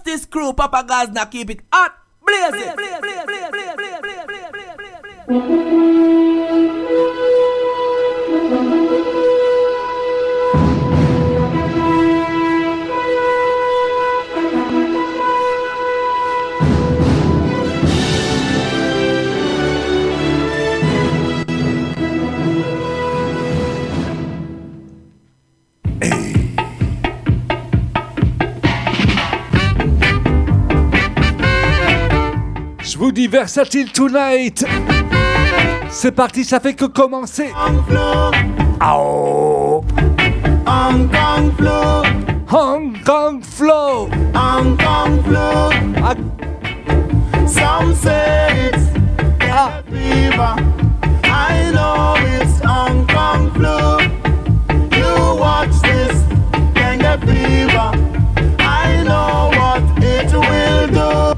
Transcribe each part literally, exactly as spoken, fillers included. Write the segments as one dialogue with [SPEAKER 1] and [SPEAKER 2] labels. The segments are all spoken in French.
[SPEAKER 1] this crew, Papa Gazna, keep it hot, blaze it. Blaze, blaze, blaze, blaze, blaze, blaze, blaze, blaze, blaze,
[SPEAKER 2] Je vous dis Versatile Tonight. C'est parti, ça fait que commencer. Oh.
[SPEAKER 3] Hong Kong Flow.
[SPEAKER 2] Hong Kong Flow.
[SPEAKER 3] Hong Kong Flow.
[SPEAKER 2] Ah.
[SPEAKER 3] Some say it's ah. fever. I know it's Hong Kong Flow. You watch this, dengue fever. I know what it will do.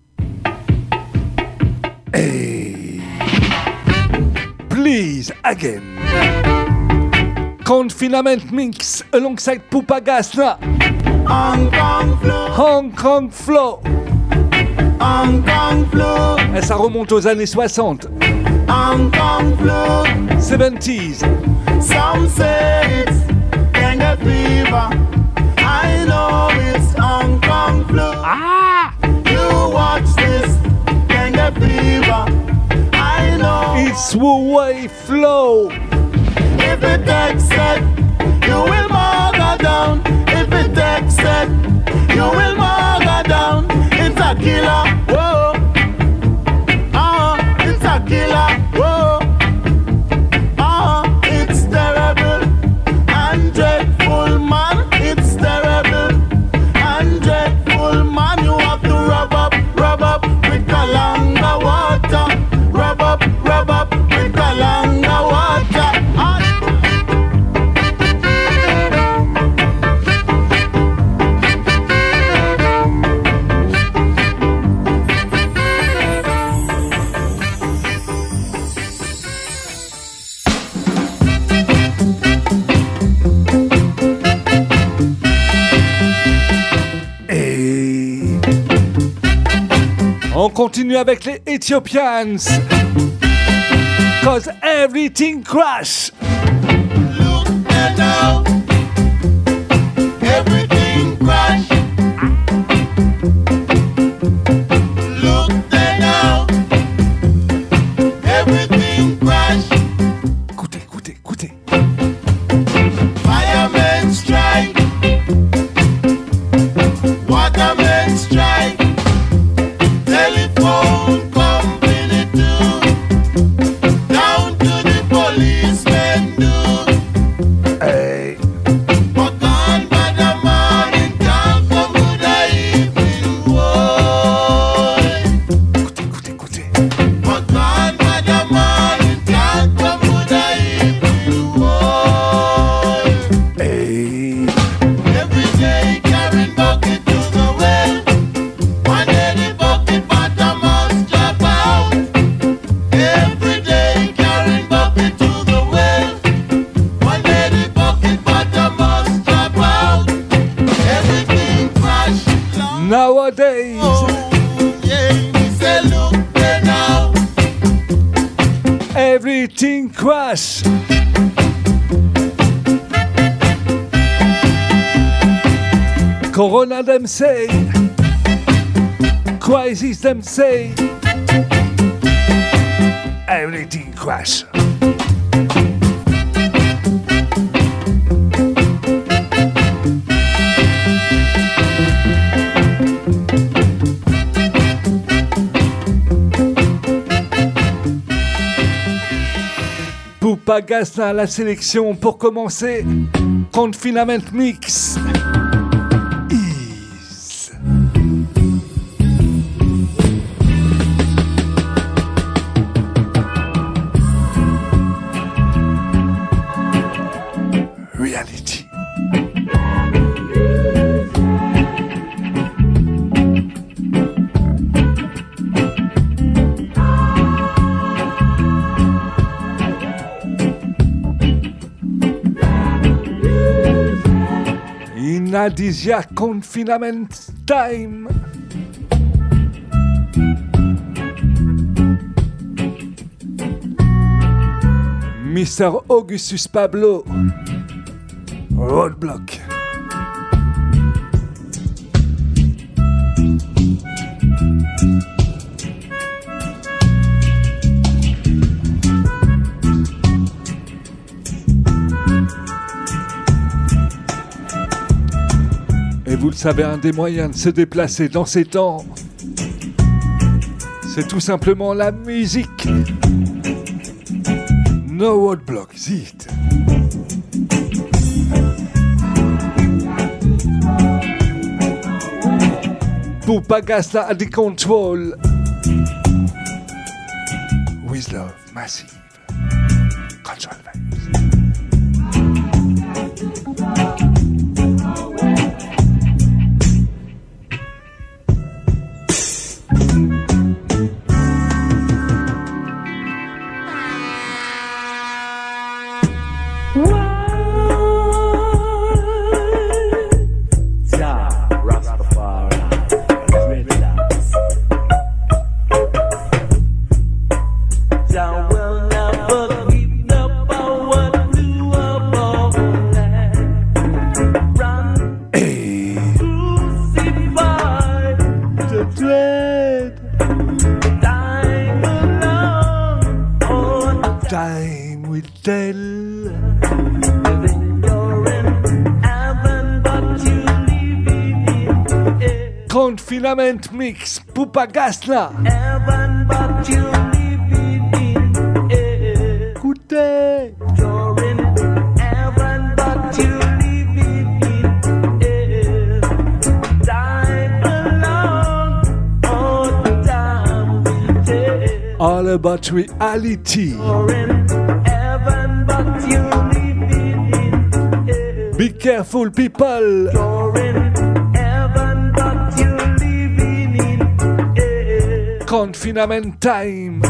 [SPEAKER 2] Hey. Please again. Confinement Mix alongside Pupa Gazna.
[SPEAKER 3] Hong Kong Flow.
[SPEAKER 2] Hong Kong Flow.
[SPEAKER 3] Hong Kong Flow.
[SPEAKER 2] Et ça remonte aux années soixante.
[SPEAKER 3] Hong Kong Flow.
[SPEAKER 2] seventies.
[SPEAKER 3] Some say it's dengue fever. I know it's Hong Kong Flow.
[SPEAKER 2] Ah!
[SPEAKER 3] You watch this dengue fever. I know
[SPEAKER 2] it's Wu Wei Flow.
[SPEAKER 3] If it takes it, you will murder down. If it takes it, you will murder down. It's a killer, whoa. Ah, uh, it's a killer, whoa. Ah, uh, it's terrible and dreadful, man. It's terrible and dreadful, man. You have to rub up, rub up with Kalanga water. Rub up, rub up with Kalanga water. Ah.
[SPEAKER 2] On continue avec les Ethiopians. Cause everything crash.
[SPEAKER 3] Look at now. Everything crash. Look at now. Everything crash.
[SPEAKER 2] Écoutez, écoutez, écoutez.
[SPEAKER 3] Firemen strike. Watermen strike. Telephone company too. Down to the policemen do.
[SPEAKER 2] Hey.
[SPEAKER 3] But on by the morning come from the evening boy.
[SPEAKER 2] Écoutez, écoutez, écoutez.
[SPEAKER 3] But on by the morning come from the evening boy.
[SPEAKER 2] Hey.
[SPEAKER 3] Every day carrying bucket to the well. One day the bucket bottom must drop out. Every day carrying bucket to the well. One day the bucket bottom must drop out. Everything crash.
[SPEAKER 2] Nowadays.
[SPEAKER 3] Oh, yeah, we say look there now.
[SPEAKER 2] Everything crash. Corona them say. Crisis them say. Everything crash. Pupa Gazna à la sélection pour commencer. Confinement Mix. Ease. Reality. Nadia Confinement Time. Mister Augustus Pablo, Roadblock. Et vous le savez, un des moyens de se déplacer dans ces temps, c'est tout simplement la musique. No roadblock, zit. Pupa Gasla at the control. With love, massive. Control vibes. Confinement mix, Pupa Gasla. Écoutez. All about reality. Be careful, people. Confinement time.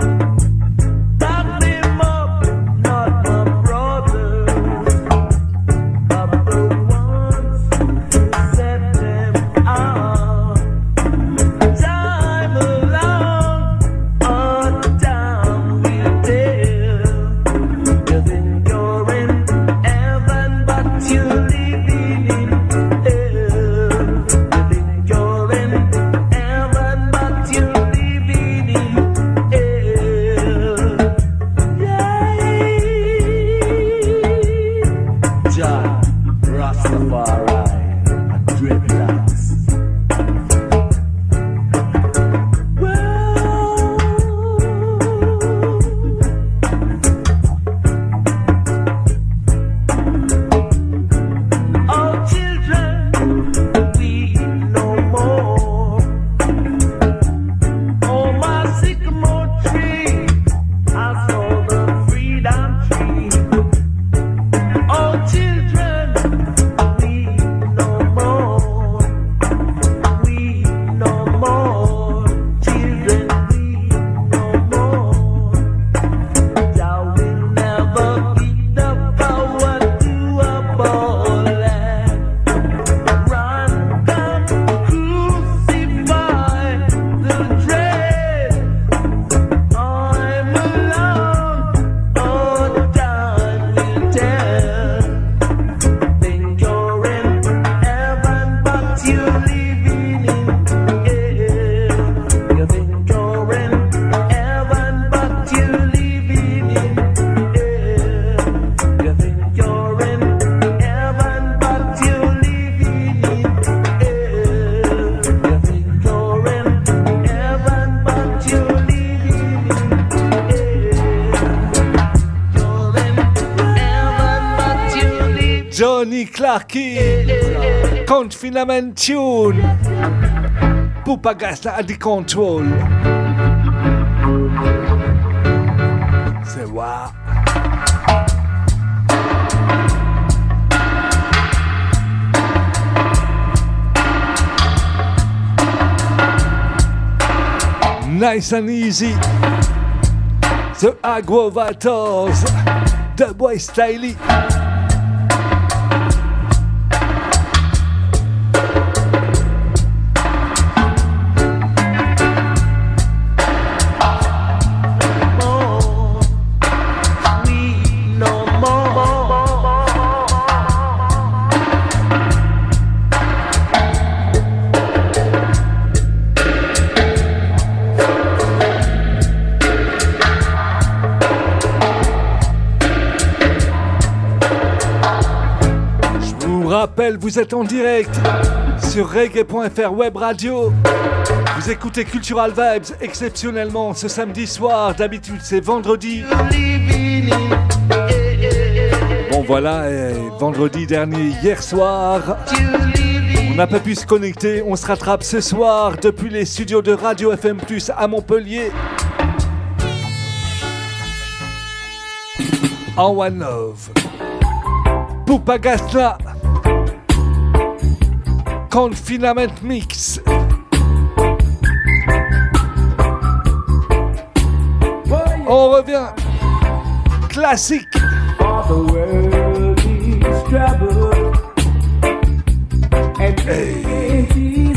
[SPEAKER 2] Johnny Clarky, Confinement Tune, Pupa Gasla at the control. C'est wow. Nice and easy. The Agrovators, the boy Styly. vous êtes en direct sur reggae point f r Web Radio. Vous écoutez Cultural Vibes exceptionnellement ce samedi soir. D'habitude, c'est vendredi. Bon, voilà, vendredi dernier, hier soir. On n'a pas pu se connecter. On se rattrape ce soir depuis les studios de Radio F M plus à Montpellier. En One Love. Poupa Gasla. Confinement Mix. On revient. Classique. Hey.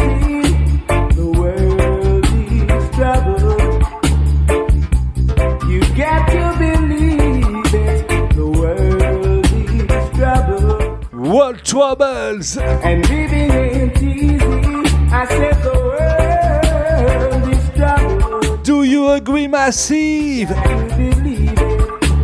[SPEAKER 2] World troubles
[SPEAKER 3] and living ain't easy. I said the world is trouble.
[SPEAKER 2] Do you agree, Massive?
[SPEAKER 3] And you believe it.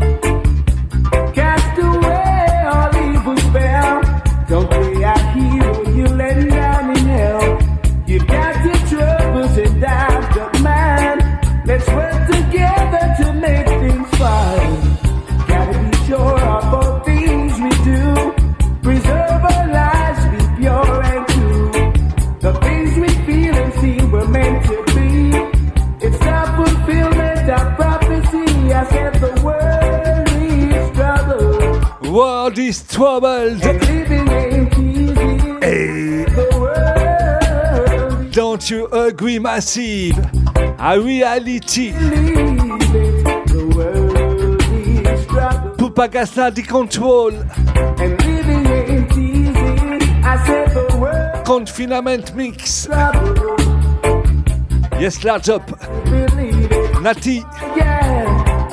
[SPEAKER 3] Cast away all evil spell. Don't play a hero, you'll end down in hell. You got your troubles and doubt, but man, let's work together to make things fine. Gotta be sure of all things we do. Preserve our lives, be pure and true. The things we feel and see were meant to be. It's the fulfillment of prophecy. I said the world is troubled.
[SPEAKER 2] World is troubled.
[SPEAKER 3] And living ain't easy.
[SPEAKER 2] Hey.
[SPEAKER 3] The world.
[SPEAKER 2] Don't you agree, Massive? A reality.
[SPEAKER 3] Believe it. The world is troubled.
[SPEAKER 2] Poupa Gasla the control.
[SPEAKER 3] And living ain't easy. I said the world.
[SPEAKER 2] Confinement Mix.
[SPEAKER 3] Troubled.
[SPEAKER 2] Yes, large up.
[SPEAKER 3] Believe it.
[SPEAKER 2] Nati.
[SPEAKER 3] Yeah.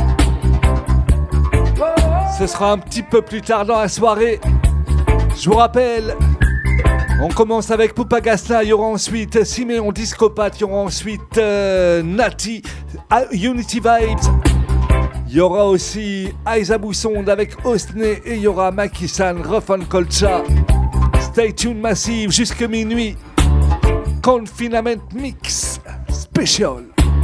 [SPEAKER 2] Ce sera un petit peu plus tard dans la soirée. Je vous rappelle, on commence avec Poupa Gasla, il y aura ensuite Siméon Discopath, il y aura ensuite euh, Nati, Unity Vibes. Il y aura aussi Aiza Boussonde avec Osney et il y aura Maki-san, Rough and Culture. Stay tuned Massive jusqu'à minuit. Confinement Mix Special.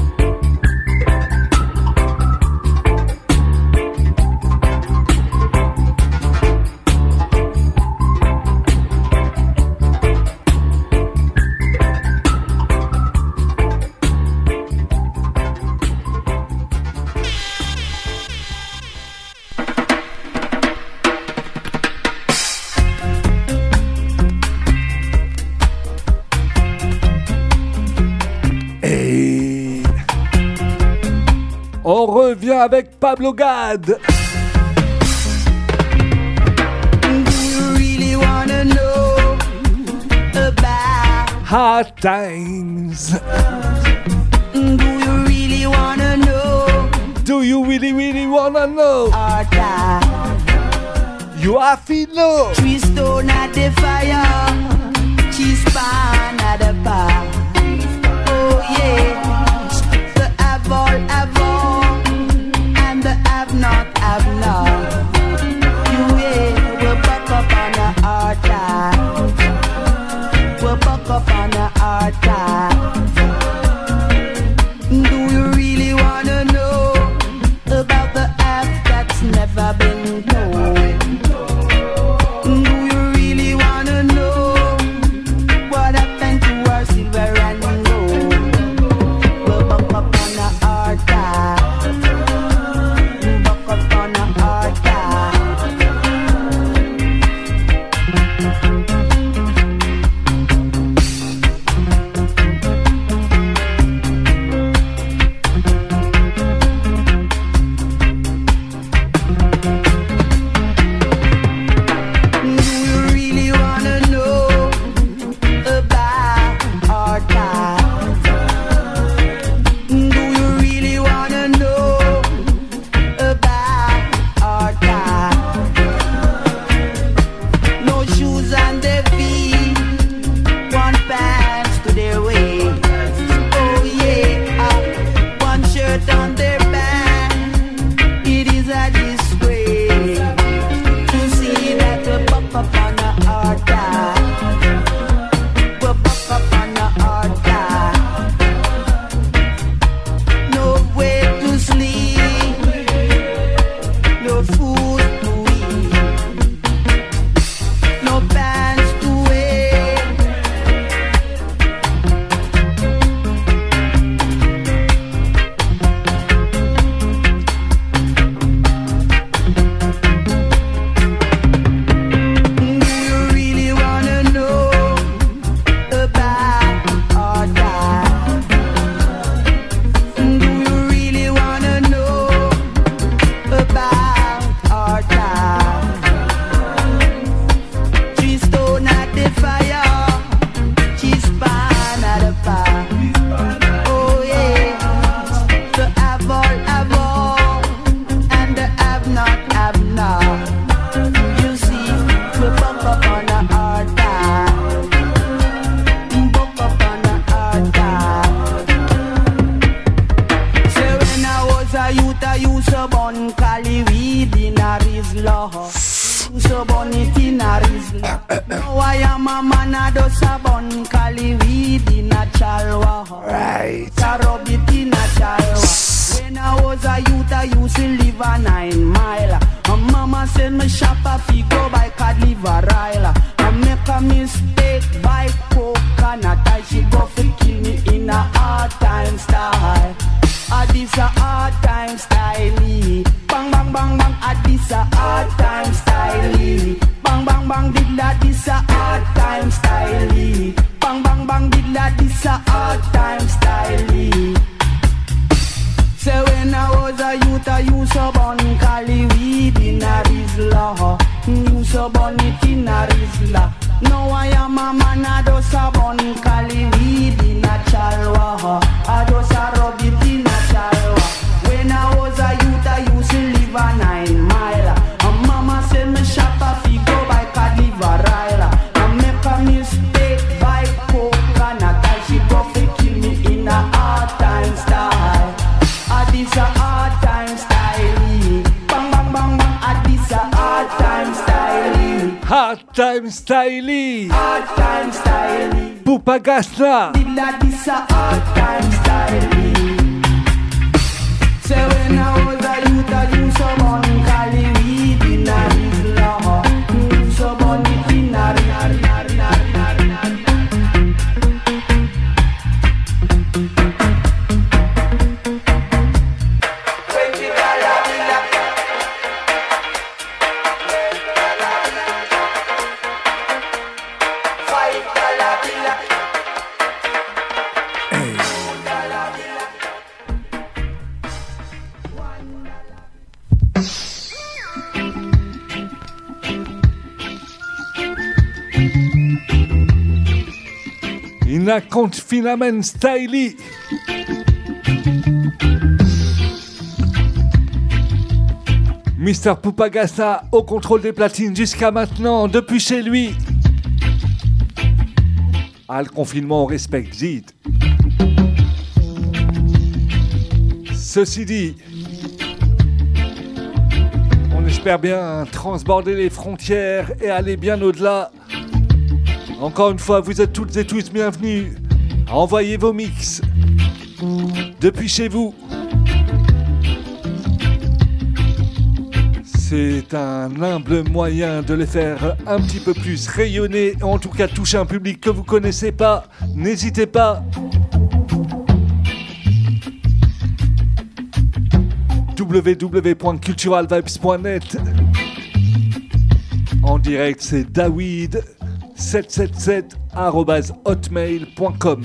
[SPEAKER 2] On revient avec Pablo Gad.
[SPEAKER 4] Do you really wanna know about
[SPEAKER 2] Hard times?
[SPEAKER 4] Do you really wanna know
[SPEAKER 2] Do you really, really wanna know?
[SPEAKER 4] our time?
[SPEAKER 2] You have to know.
[SPEAKER 4] Three stone at the fire, cheese pan at the bar. Oh yeah, the have all have all, and the have not have not. You yeah, we'll buck up on the hard time. We'll buck up on the hard time. Do you really wanna know about the have that's never been told? Do you really wanna know what happened to our silver and gold? We'll buck up on the hard time. Buck up on the hard time.
[SPEAKER 2] Right.
[SPEAKER 4] I rub it in a chalwa. When I was a youth, I used to live a nine mile. And mama said me shop a fi go by card live a rile. I make a mistake by coconut. I she go fi kill me in a hard time style. A this a hard time style. Bang bang bang bang. A this a hard time style. Bang bang bang. Did that this a hard time style. Bang bang bang. Did that this a hard time style. Say when I was a youth, I used to burn Cali weed in a Rizla. Used to burn it in a Rizla. Now I am a man, I just a burn Cali weed in a Chalwa. I just a rub it in a Chalwa. When I was a youth, I used to live a nine mile. And mama said me shop a fi go by card live a rile. I make a mistake by coconut. I she go fi kill me in a hard time style. A this a hard time style. Bang bang bang bang. A this a hard time style.
[SPEAKER 2] Hard time style.
[SPEAKER 4] Hard time style.
[SPEAKER 2] Pupa Gasla.
[SPEAKER 4] Did that this a hard time style. Say when I was a youth, I used to burn Cali weed in a Rizla. Used to burn it in a Rizla.
[SPEAKER 2] Ina Confinement Styly. Mister Pupagasa au contrôle des platines jusqu'à maintenant, depuis chez lui. Ah, le confinement, on respecte, Zid. Ceci dit, on espère bien transborder les frontières et aller bien au-delà. Encore une fois, vous êtes toutes et tous bienvenus. Envoyez vos mix depuis chez vous. C'est un humble moyen de les faire un petit peu plus rayonner, en tout cas toucher un public que vous connaissez pas. N'hésitez pas. w w w point cultural vibes point net. En direct, c'est David sept cent soixante-dix arobase hotmail point com.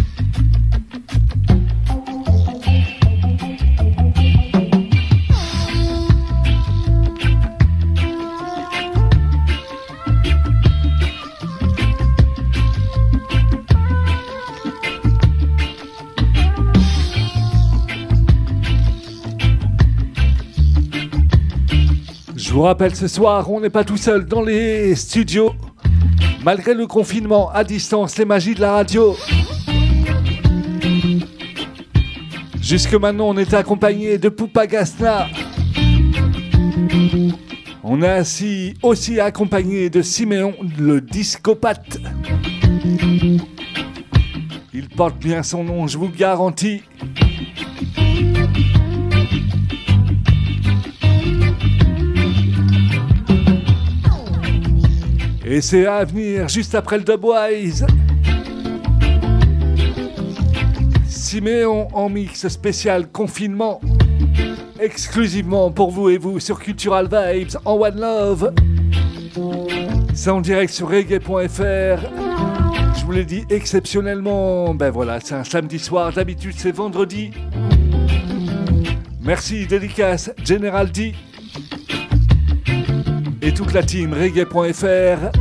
[SPEAKER 2] Je vous rappelle, ce soir, on n'est pas tout seul dans les studios. Malgré le confinement, à distance, les magies de la radio. Jusque maintenant, on était accompagné de Pupagasa. On est ainsi aussi accompagné de Siméon, le discopathe. Il porte bien son nom, je vous le garantis. Et c'est à venir juste après le Dubwise. Siméon en mix spécial confinement. Exclusivement pour vous et vous sur Cultural Vibes en One Love. C'est en direct sur reggae point f r. Je vous l'ai dit exceptionnellement. Ben voilà, c'est un samedi soir. D'habitude, c'est vendredi. Merci, dédicace General D. Et toute la team reggae point f r.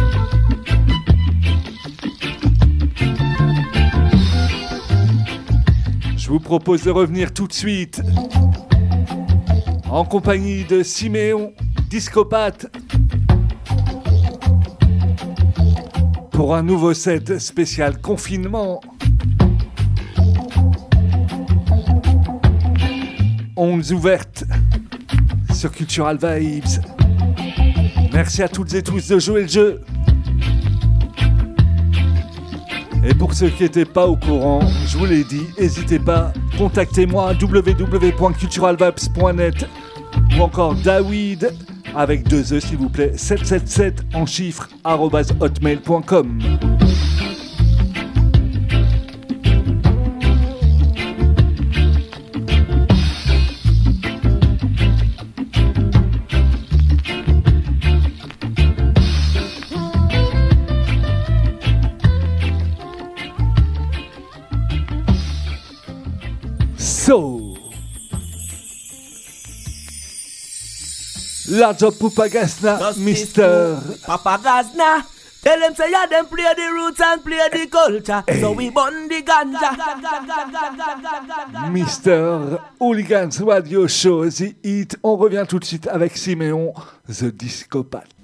[SPEAKER 2] Je vous propose de revenir tout de suite en compagnie de Siméon, discopathe, pour un nouveau set spécial confinement. Ondes ouvertes sur Cultural Vibes. Merci à toutes et tous de jouer le jeu. Et pour ceux qui n'étaient pas au courant, je vous l'ai dit, n'hésitez pas, contactez-moi à w w w point cultural vibes point net ou encore David avec deux E s'il vous plaît, sept sept sept en chiffres arobase hotmail point com. So, la job Pupa Gasna, Mister
[SPEAKER 1] Papa Gazna. Tell them say yeah, them play the roots and play the culture.
[SPEAKER 2] Hey.
[SPEAKER 1] So we burn the ganja.
[SPEAKER 2] Mister Hooligans Radio Show, The Hit. On revient tout de suite avec Siméon, The Discopath.